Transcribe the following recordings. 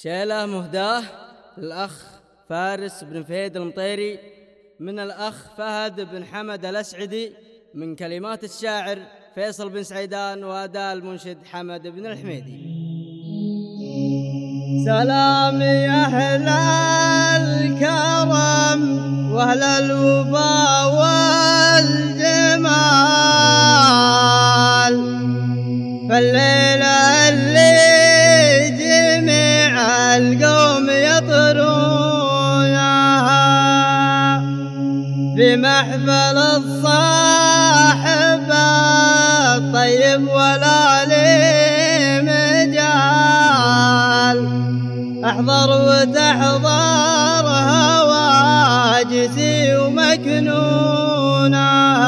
شيلة مهداه للأخ فارس بن فهيد المطيري من الأخ فهد بن حمد الأسعدي، من كلمات الشاعر فيصل بن سعيدان وأداء المنشد حمد بن الحميدي. سلام يا أهل الكرم وأهل الوفا والجمال، فالليلة اللي جميع القوم يطرونها في محفل الصاحب الطيب ولا لي مجال، احضر وتحضر هواجسي ومكنونها.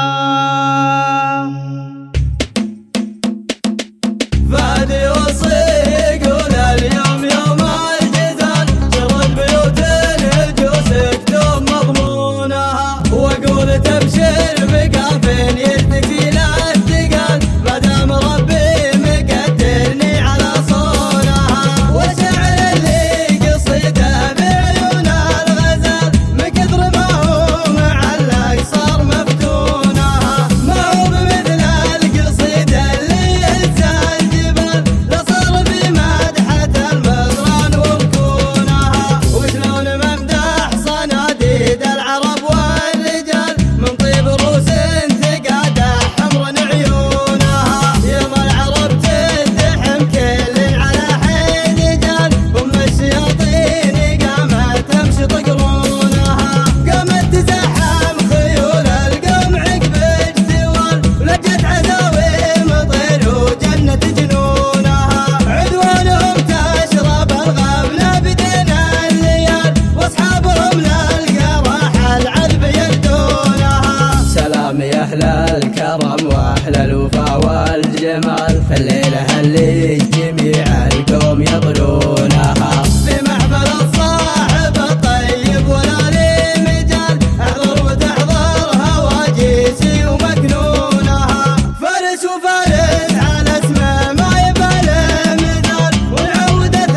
فادي وصيق ولا اليوم يوم الجزال، شرد بيوت الهجوس اكتب مضمونها، واقول تبشر بقافين يرتقي له الثقال، مادام ربي مقدرني على صونها. والشعر اللي قصيده بعيون الغزال، من كثر ما هو معلق صار مفتونها، ما هو بمثل القصيده اللي هز الجبال، لا صار في مدحة المزران وركونها. وشلون ممدح صناديد العرب والرجال، من طيب روس تقاده حمر عيونها، يوم العرب تدحم كل على حين جال، ام الشياطين قامت تمشي تقرونها، قامت تزحم خيول القوم عقب اجتوال، ولجت عزاويم طير وجنة جنونها، عدوانهم تشرب الغبنة بدين الليال، واصحابهم للقراح العذب يهدونها. سلام يا اهل الكرم واهل الوفا والجمال، فالليلة اللي جميع القوم يطلونها في محفل الصاحب الطيب ولا لي مجال، احضر وتحضر هواجسي ومكنونها. فارس وفارس على اسمه ما يبالي مثال، ونعودت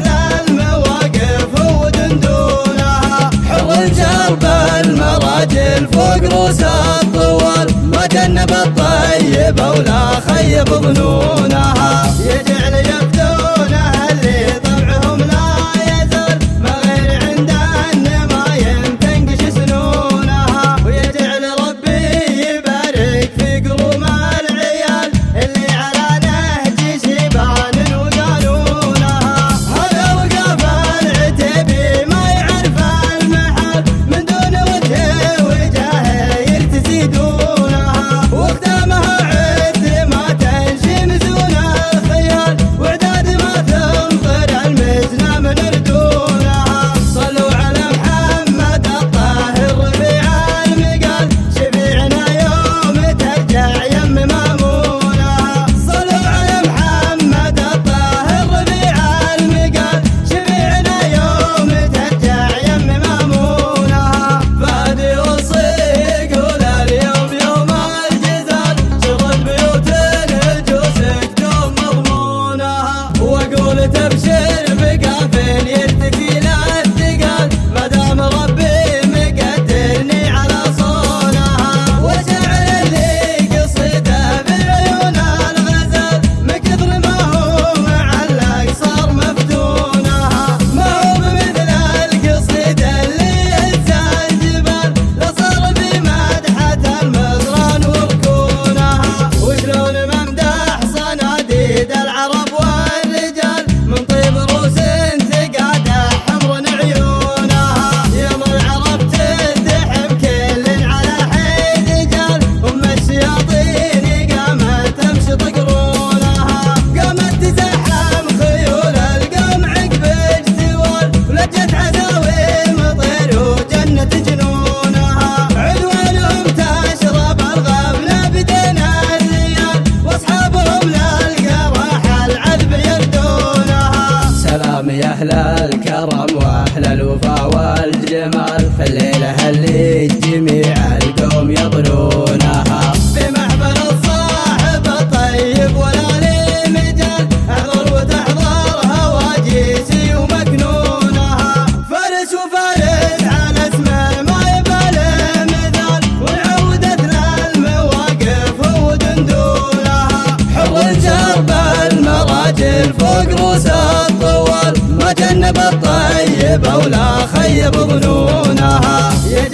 للمواقف ودندونها، حر جرب المراجل فوق روس الطوال، ما جنب الطيب ولا خيب ظنونها، يجعل يفتونه اللي طبعهم لا يزال، ما غير عند النمايم تنقش سنونها، ويجعل ربي يبارك في قروم العيال اللي على نهج شيبان وقانونها. هذا وقف العتيبي ما يعرف المحال، من دون وجه وجاهير تزيدونها، واختامها عد ما تنشي مزون الخيال، واعداد ما تمطر المزنة من ردونها. صلوا على محمد الطاهر رفيع المقال، شفيعنا يوم ترجع يم مامونها. صلوا على محمد الطاهر رفيع المقال، شفيعنا يوم ترجع يم مامونها. فادي وصيق ولا اليوم يوم الجزال، شرد بيوت الهجوس اكتب مضمونها، واقول تبشر بقافين يرتقي له الثقال، مادام ربي مقدرني على صونها. والشعر اللي قصيده بعيون الغزال، من كثر ما هو معلق صار مفتونها، ما هو بمثل القصيده اللي هز الجبال، لا صار في مدحة المزران وركونها. وشلون ممدح صناديد العرب والرجال، من طيب روس تقاده حمر عيونها، يوم العرب تدحم كل على حين جال، ام الشياطين قامت تمشي تقرونها، قامت تزحم خيول القوم عقب اجتوال، ولجت عزاويم طير وجنة جنونها، عدوانهم تشرب الغبنة بدين الليال، واصحابهم للقراح العذب يردونها. سلام يا اهل الكرم واهل الوفا والجمال، فالليلة اللي جميع القوم يطلونها في محفل الصاحب الطيب ولا لي مجال، احضر وتحضر هواجسي ومكنونها. واجنب الطيب ولا خيب ظنونها.